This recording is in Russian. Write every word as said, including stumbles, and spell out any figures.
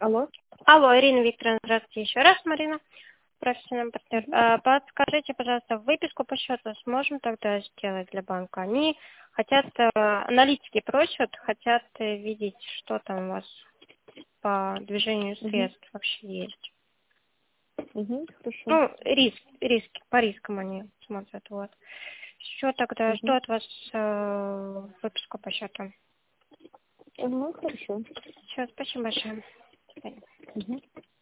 Алло. Алло, Ирина Викторовна, здравствуйте еще раз, Марина, профессиональный партнер. А, Подскажите, пожалуйста, выписку по счету сможем тогда сделать для банка? Они хотят, э, аналитики просят, хотят э, видеть, что там у вас по движению средств Угу. вообще есть. Угу, хорошо. Ну, риск, риски, по рискам они смотрят, вот. Все, тогда жду Угу. от вас э, выписку по счету. Ага, хорошо. Все, спасибо большое. До свидания. Угу.